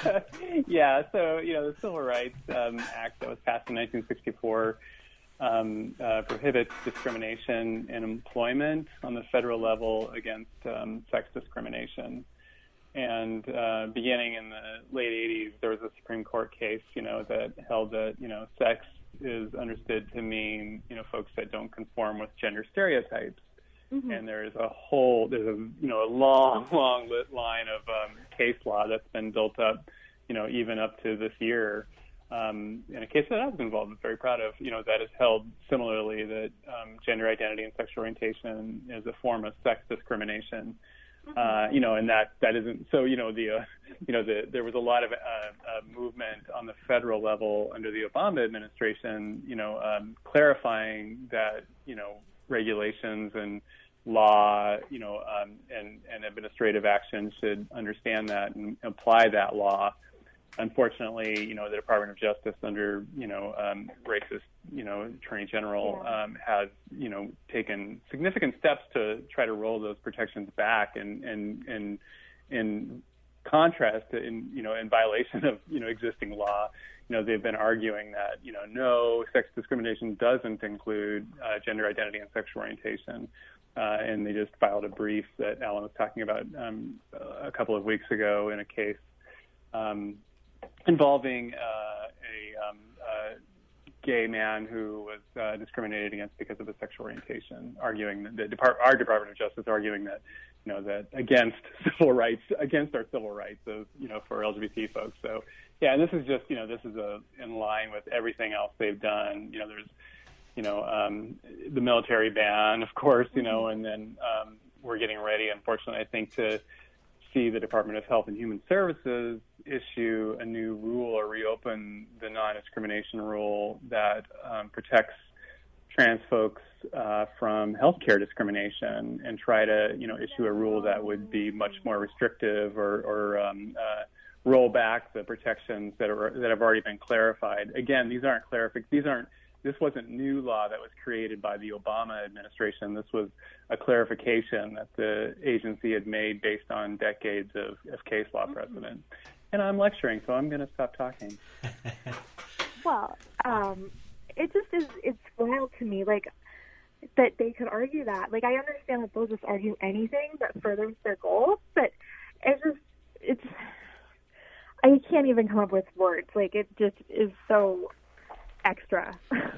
Yeah, so, you know, the Civil Rights um, Act that was passed in nineteen sixty-four um, uh, prohibits discrimination in employment on the federal level against um, sex discrimination. And uh, beginning in the late eighties, there was a Supreme Court case, you know, that held that, you know, sex is understood to mean, you know, folks that don't conform with gender stereotypes. Mm-hmm. And there's a whole, there's a, you know, a long, long lit line of um, case law that's been built up, you know, even up to this year. Um, in a case that I was involved with, very proud of, you know, that is held similarly that um, gender identity and sexual orientation is a form of sex discrimination. Uh, you know, and that, that isn't, so, you know, the, uh, you know, the, there was a lot of uh, uh, movement on the federal level under the Obama administration, you know, um, clarifying that, you know, regulations and law, you know, um, and, and administrative action should understand that and apply that law. Unfortunately, you know, the Department of Justice under, you know, um, racist, you know, Attorney General Yeah. um, has, you know, taken significant steps to try to roll those protections back, and and and in contrast, to, in you know, in violation of, you know, existing law. You know, they've been arguing that, you know, no, sex discrimination doesn't include uh, gender identity and sexual orientation. Uh, and they just filed a brief that Alan was talking about um, a couple of weeks ago in a case um, involving uh, a, um, a gay man who was uh, discriminated against because of his sexual orientation, arguing that the Depart- our Department of Justice arguing that, you know, that against civil rights, against our civil rights of, you know, for L G B T folks. So, yeah, and this is just, you know, this is a, in line with everything else they've done. You know, there's, you know, um, the military ban, of course, you know, and then um, we're getting ready, unfortunately, I think, to see the Department of Health and Human Services issue a new rule or reopen the non-discrimination rule that um, protects trans folks uh, from healthcare discrimination, and try to, you know, issue a rule that would be much more restrictive or, or um, uh, roll back the protections that are that have already been clarified. Again, these aren't clarific. These aren't. This wasn't new law that was created by the Obama administration. This was a clarification that the agency had made based on decades of, of case law precedent. And I'm lecturing, so I'm going to stop talking. Well, um, it just is, it's wild to me. Like, that they could argue that. Like, I understand that they'll just argue anything that furthers their goals, but it's just, it's, I can't even come up with words. Like, it just is so extra.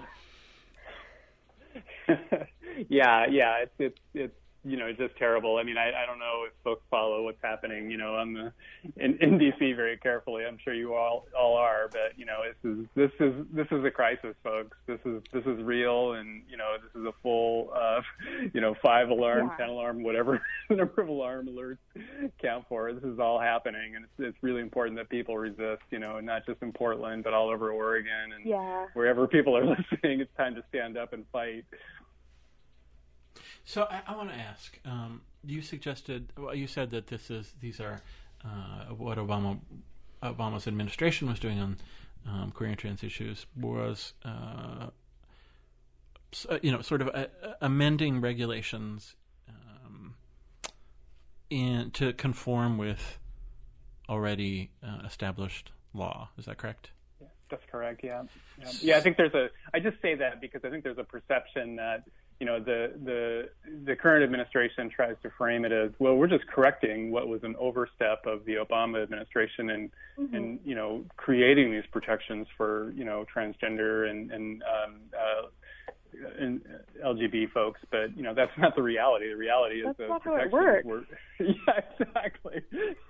yeah, yeah, it's, it's, it's, you know, it's just terrible. I mean, I, I don't know if folks follow what's happening, you know, on the in, in D C very carefully. I'm sure you all all are, but you know, this is this is this is a crisis, folks. This is this is real, and you know, this is a full, uh, you know, five alarm, yeah. ten alarm, whatever the number of alarm alerts count for. This is all happening, and it's it's really important that people resist. You know, not just in Portland, but all over Oregon and yeah. wherever people are listening. It's time to stand up and fight. So I, I want to ask. Um, you suggested, well, you said that this is these are uh, what Obama Obama's administration was doing on um, queer and trans issues was, uh, you know, sort of a, a amending regulations um, in to conform with already uh, established law. Is that correct? Yeah, that's correct. Yeah. yeah, yeah. I think there's a. I just say that because I think there's a perception that, you know, the, the the current administration tries to frame it as, well, we're just correcting what was an overstep of the Obama administration and, mm-hmm. and you know, creating these protections for, you know, transgender and, and, um, uh, and L G B T folks. But, you know, that's not the reality. The reality is that's those not protections how it works. were... yeah, exactly.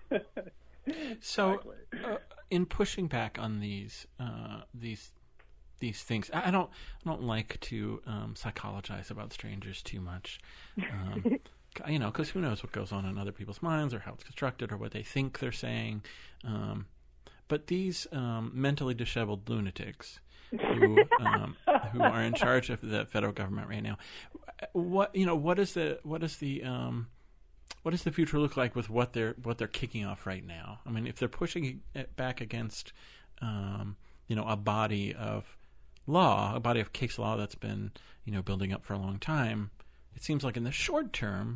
So exactly. uh, in pushing back on these uh, these these things, I don't I don't like to um, psychologize about strangers too much, um, you know, because who knows what goes on in other people's minds or how it's constructed or what they think they're saying. Um, but these um, mentally disheveled lunatics who um, who are in charge of the federal government right now, what you know, what is the what is the um, what does the future look like with what they're what they're kicking off right now? I mean, if they're pushing it back against um, you know, a body of law, a body of case law that's been, you know, building up for a long time, it seems like in the short term,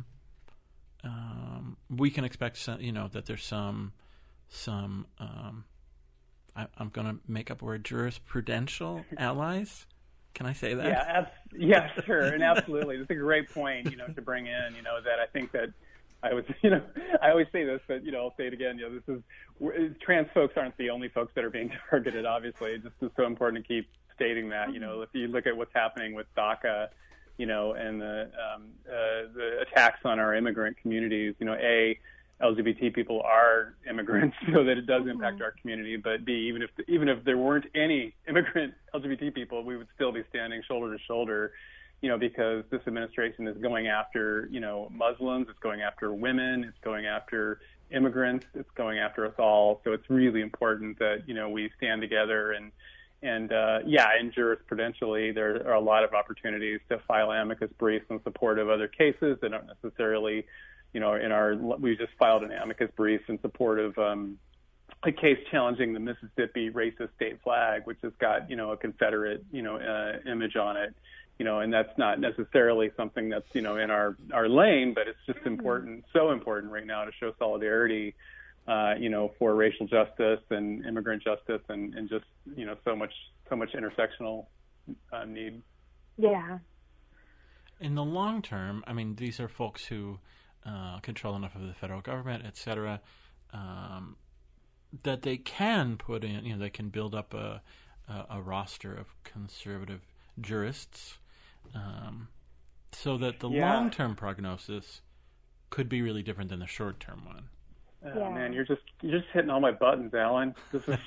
um, we can expect some, you know, that there's some, some, um, I, I'm going to make up a word, jurisprudential allies. Can I say that? Yeah, abs- yeah, sure, and absolutely. That's a great point, you know, to bring in, you know, that I think that I was, you know, I always say this, but, you know, I'll say it again, you know, this is, trans folks aren't the only folks that are being targeted, obviously. It's just so important to keep stating that, you know, if you look at what's happening with DACA, you know, and the um, uh, the attacks on our immigrant communities, you know, A, L G B T people are immigrants, so that it does impact our community, but B, even if even if there weren't any immigrant L G B T people, we would still be standing shoulder to shoulder, you know, because this administration is going after, you know, Muslims, it's going after women, it's going after immigrants, it's going after us all. So it's really important that, you know, we stand together and And, uh, yeah, and jurisprudentially, there are a lot of opportunities to file amicus briefs in support of other cases that aren't necessarily, you know, in our, we just filed an amicus brief in support of um, a case challenging the Mississippi racist state flag, which has got, you know, a Confederate, you know, uh, image on it, you know, and that's not necessarily something that's, you know, in our, our lane, but it's just important, so important right now to show solidarity, Uh, you know, for racial justice and immigrant justice, and, and just, you know, so much, so much intersectional uh, need. Yeah. In the long term, I mean, these are folks who uh, control enough of the federal government, et cetera, um, that they can put in, you know, they can build up a, a, a roster of conservative jurists, um, so that the yeah. long-term prognosis could be really different than the short-term one. Oh, yeah. man, you're just you're just hitting all my buttons, Alan. This is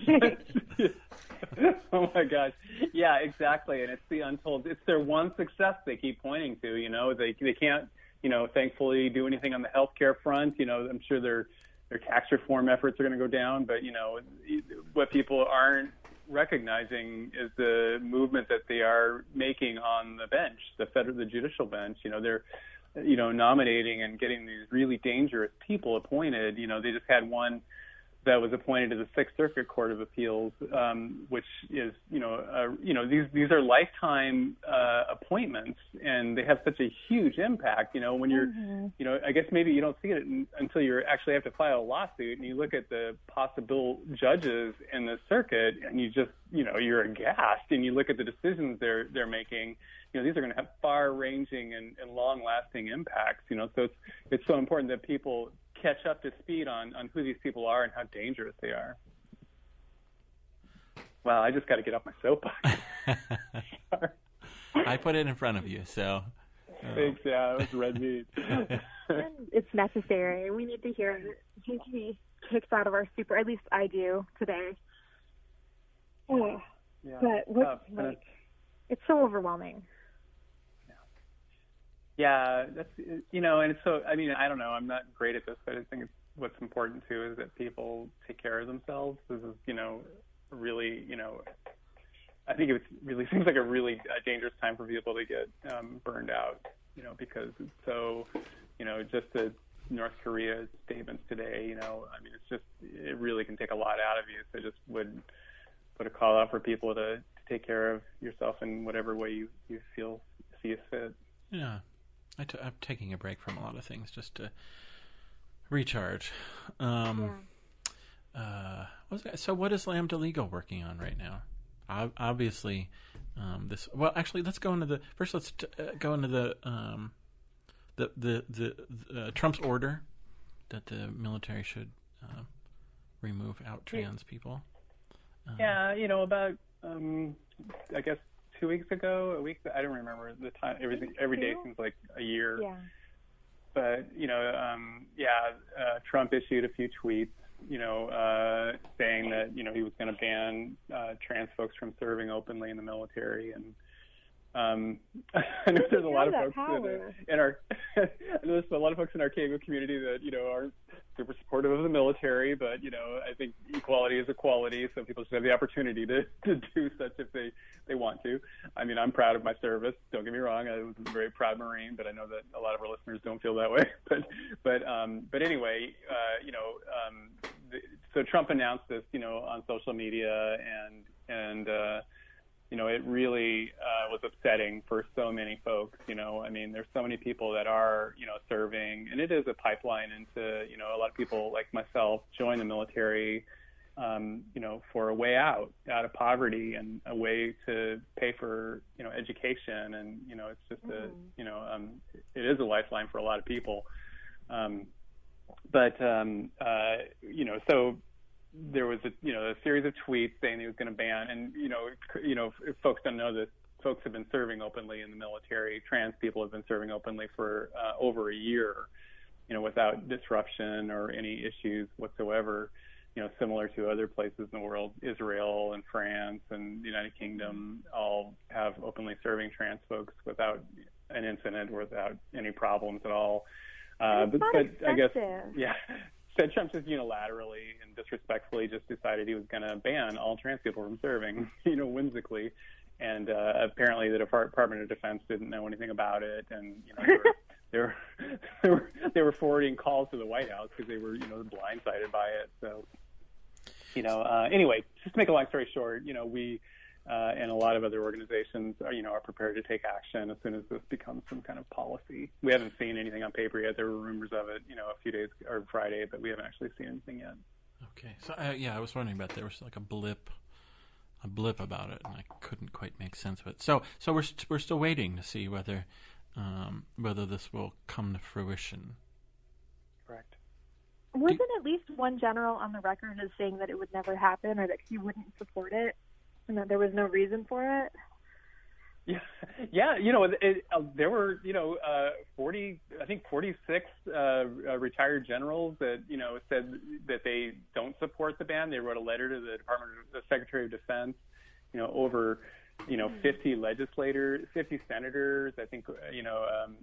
oh my gosh, yeah, exactly. And it's the untold. It's their one success they keep pointing to. You know, they they can't, you know, thankfully do anything on the healthcare front. You know, I'm sure their their tax reform efforts are going to go down. But you know, what people aren't recognizing is the movement that they are making on the bench, the federal, the judicial bench. You know, they're you know, nominating and getting these really dangerous people appointed. You know, they just had one that was appointed to the Sixth Circuit Court of Appeals, um, which is, you know, uh, you know, these these are lifetime uh, appointments, and they have such a huge impact. You know, when you're, mm-hmm. you know, I guess maybe you don't see it in, until you actually have to file a lawsuit, and you look at the possible judges in the circuit, and you just, you know, you're aghast, and you look at the decisions they're they're making. you know, these are going to have far-ranging and, and long-lasting impacts. You know, so it's it's so important that people catch up to speed on on who these people are and how dangerous they are. Wow, I just got to get off my soapbox. I put it in front of you, so. Oh. Thanks, yeah, it was red meat. It's necessary. We need to hear it. We need to be kicked out of our super, at least I do today. Oh. Yeah. But what, uh, like, it's so overwhelming. Yeah. yeah, that's, you know, and it's so, I mean, I don't know, I'm not great at this, but I think it's, what's important too is that people take care of themselves. This is, you know, really, you know, I think it really seems like a really uh, dangerous time for people to get um, burned out, you know, because it's so, you know, just the North Korea statements today, you know, I mean, it's just, it really can take a lot out of you. So I just would put a call out for people to, to take care of yourself in whatever way you, you feel, see as fit. Yeah. I t- I'm taking a break from a lot of things just to recharge. Um, yeah. uh, what's that? So what is Lambda Legal working on right now? Obviously, um, this. Well, actually, let's go into the first. Let's t- uh, go into the um, the the the, the uh, Trump's order that the military should uh, remove out trans people. Uh, yeah, you know, about um, I guess two weeks ago, a week. I don't remember the time. Everything every day seems like a year. Yeah. But you know, um, yeah, uh, Trump issued a few tweets. You know, uh, saying that, you know, he was going to ban uh, trans folks from serving openly in the military. And um, I know there's a lot of folks in, in our, I know there's a lot of folks in our KAGO community that, you know, aren't super supportive of the military, but, you know, I think equality is equality, so people should have the opportunity to, to do such if they, they want to. I mean, I'm proud of my service. Don't get me wrong. I was a very proud Marine, but I know that a lot of our listeners don't feel that way. But, but, um, but anyway, uh, you know, um, the, so Trump announced this, you know, on social media, and, and, uh, you know, it really uh, was upsetting for so many folks. You know, I mean, there's so many people that are, you know, serving, and it is a pipeline into, you know, a lot of people like myself join the military, um, you know, for a way out, out of poverty, and a way to pay for, you know, education. And, you know, it's just mm. a, you know, um, it is a lifeline for a lot of people. Um, but, um, uh, you know, so, there was a, you know, a series of tweets saying he was going to ban, and, you know, you know, if folks don't know this, folks have been serving openly in the military. Trans people have been serving openly for uh, over a year, you know, without disruption or any issues whatsoever, you know, similar to other places in the world. Israel and France and the United Kingdom all have openly serving trans folks without an incident or without any problems at all. Uh, but, but I guess, yeah. Said Trump just unilaterally and disrespectfully just decided he was going to ban all trans people from serving, you know, whimsically. And uh, apparently the Department of Defense didn't know anything about it. And, you know, they were, they were, they were, they were forwarding calls to the White House because they were, you know, blindsided by it. So, you know, uh, anyway, just to make a long story short, you know, we uh, and a lot of other organizations are, you know, are prepared to take action as soon as this becomes some kind of policy. We haven't seen anything on paper yet. There were rumors of it, you know, a few days or Friday, but we haven't actually seen anything yet. Okay, so uh, yeah, I was wondering about there was like a blip, a blip about it, and I couldn't quite make sense of it. So, so we're st- we're still waiting to see whether um, whether this will come to fruition. Correct. Wasn't at least one general on the record as saying that it would never happen, or that he wouldn't support it, and that there was no reason for it? Yeah, yeah. You know, it, uh, there were, you know, uh, forty, I think forty-six uh, uh, retired generals that, you know, said that they don't support the ban. They wrote a letter to the Department, the Secretary of Defense. You know, over, you know, fifty legislators, fifty senators. I think, you know, um,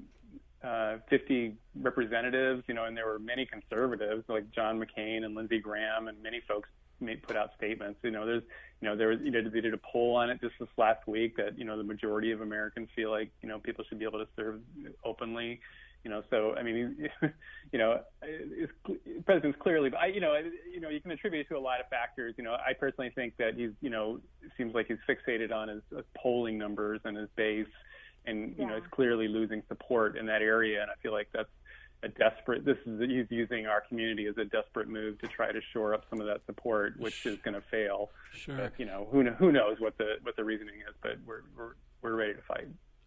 uh, fifty representatives. You know, and there were many conservatives like John McCain and Lindsey Graham, and many folks made put out statements. You know, there's, you know, there was, you know, they did a poll on it just this last week that, you know, the majority of Americans feel like, you know, people should be able to serve openly. You know, so I mean, you know, it's, the president's clearly, I, you know, you know, you can attribute it to a lot of factors. You know, I personally think that he's, you know, it seems like he's fixated on his, his polling numbers and his base, and you yeah. know, is clearly losing support in that area. And I feel like that's a desperate, this is, he's using our community as a desperate move to try to shore up some of that support, which is going to fail. Sure. But, you know, who who knows what the what the reasoning is, but we're we're we're ready to fight.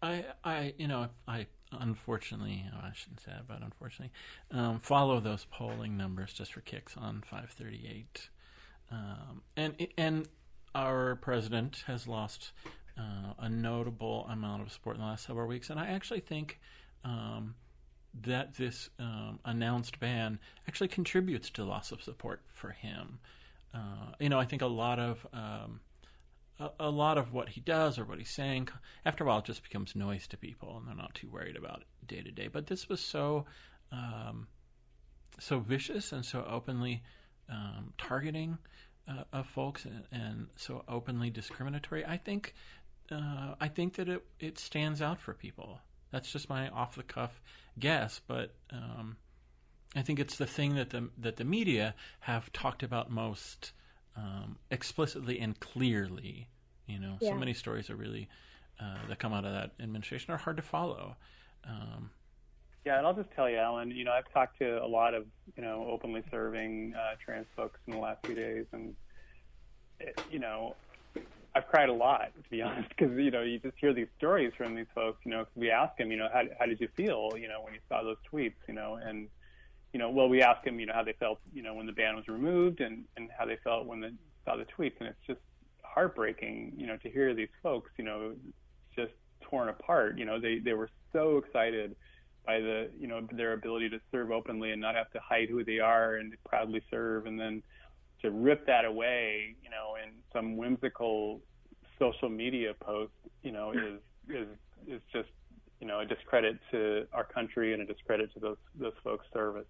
I, I, you know, I unfortunately, oh, I shouldn't say that, but unfortunately, um, follow those polling numbers just for kicks on five thirty-eight, um, and and our president has lost uh, a notable amount of support in the last several weeks, and I actually think um, that this um, announced ban actually contributes to loss of support for him. Uh, you know, I think a lot of um, a, a lot of what he does or what he's saying, after a while, it just becomes noise to people, and they're not too worried about it day to day. But this was so um, so vicious and so openly um, targeting uh, of folks, and, and so openly discriminatory. I think uh, I think that it it stands out for people. That's just my off the cuff guess, but. Um, I think it's the thing that the that the media have talked about most um, explicitly and clearly. You know, yeah. so many stories are really uh, that come out of that administration are hard to follow. Um, yeah, and I'll just tell you, Alan. You know, I've talked to a lot of you know openly serving uh, trans folks in the last few days, and it, you know, I've cried a lot, to be honest, because you know you just hear these stories from these folks. You know, 'cause we ask them, you know, how how did you feel, you know, when you saw those tweets, you know, and You know, well, we asked them, you know, how they felt, you know, when the ban was removed, and, and how they felt when they saw the tweets, and it's just heartbreaking, you know, to hear these folks, you know, just torn apart. You know, they they were so excited by the, you know, their ability to serve openly and not have to hide who they are and to proudly serve, and then to rip that away, you know, in some whimsical social media post, you know, is is is just, you know, a discredit to our country and a discredit to those those folks' service.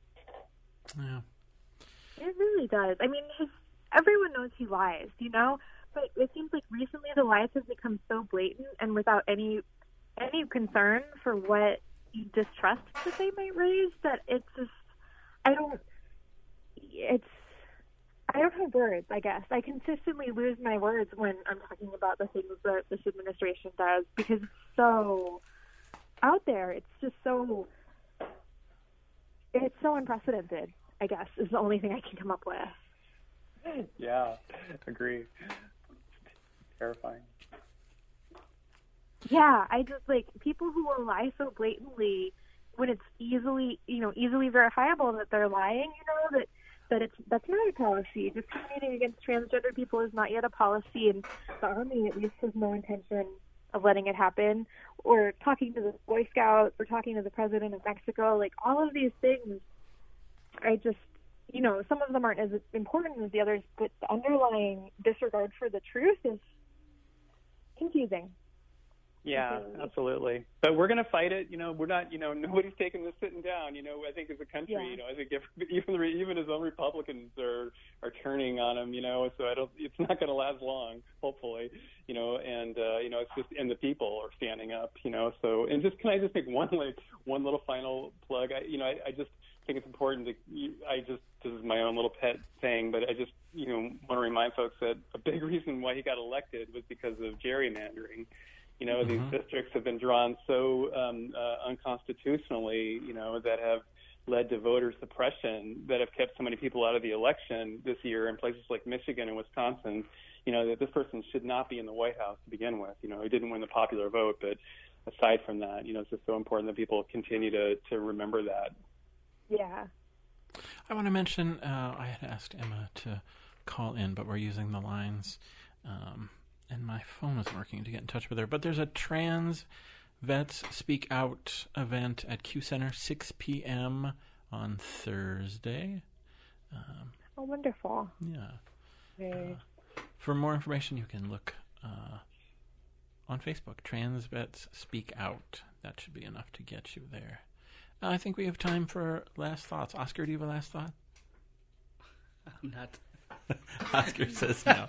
Yeah. It really does. I mean, his, everyone knows he lies, you know? But it seems like recently the lies have become so blatant and without any any concern for what distrust that they might raise that it's just, I don't, it's, I don't have words, I guess. I consistently lose my words when I'm talking about the things that this administration does because it's so out there. It's just so, it's so unprecedented, I guess, is the only thing I can come up with. Yeah, agree. Terrifying. Yeah, I just, like, people who will lie so blatantly when it's easily, you know, easily verifiable that they're lying, you know, that that it's that's not a policy. Discriminating against transgender people is not yet a policy, and the Army at least has no intention of letting it happen, or talking to the Boy Scouts, or talking to the President of Mexico. Like, all of these things, I just, you know, some of them aren't as important as the others, but the underlying disregard for the truth is confusing. Yeah, absolutely. But we're going to fight it. You know, we're not, you know, nobody's taking this sitting down. You know, I think as a country, yeah. you know, I think if, even even his own Republicans are are turning on him, you know, so I don't, it's not going to last long, hopefully, you know, and, uh, you know, it's just, and the people are standing up, you know, so, and just, can I just make one, like, one little final plug? I, you know, I, I just think it's important to, I just, this is my own little pet thing, but I just, you know, want to remind folks that a big reason why he got elected was because of gerrymandering. You know, mm-hmm. these districts have been drawn so um, uh, unconstitutionally, you know, that have led to voter suppression, that have kept so many people out of the election this year in places like Michigan and Wisconsin, you know, that this person should not be in the White House to begin with. You know, he didn't win the popular vote, but aside from that, you know, it's just so important that people continue to, to remember that. Yeah. I want to mention, uh, I had asked Emma to call in, but we're using the lines. Um, and my phone wasn't working to get in touch with her. But there's a Trans Vets Speak Out event at Q Center, six p.m. on Thursday. Um, oh, wonderful. Yeah. Okay. Uh, for more information, you can look uh, on Facebook, Trans Vets Speak Out. That should be enough to get you there. Uh, I think we have time for last thoughts. Oscar, do you have a last thought? I'm not... Oscar says no.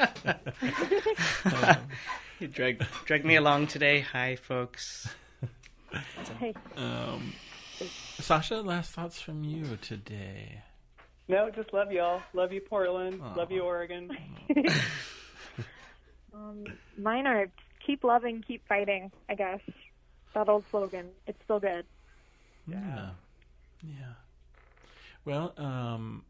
um, you drag drag me along today. Hi, folks. Hey. Um, Sasha, last thoughts from you today? No, just love y'all. Love you, Portland. Aww. Love you, Oregon. um, mine are keep loving, keep fighting, I guess. That old slogan. It's still good. Yeah. Yeah. Well, um...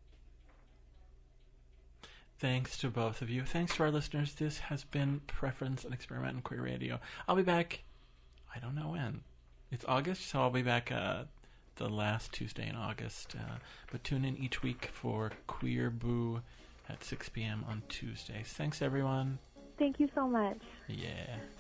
thanks to both of you. Thanks to our listeners. This has been Preference and Experiment in Queer Radio. I'll be back I don't know when. It's August, so I'll be back uh, the last Tuesday in August. Uh, but tune in each week for Queer Boo at six p.m. on Tuesdays. Thanks, everyone. Thank you so much. Yeah.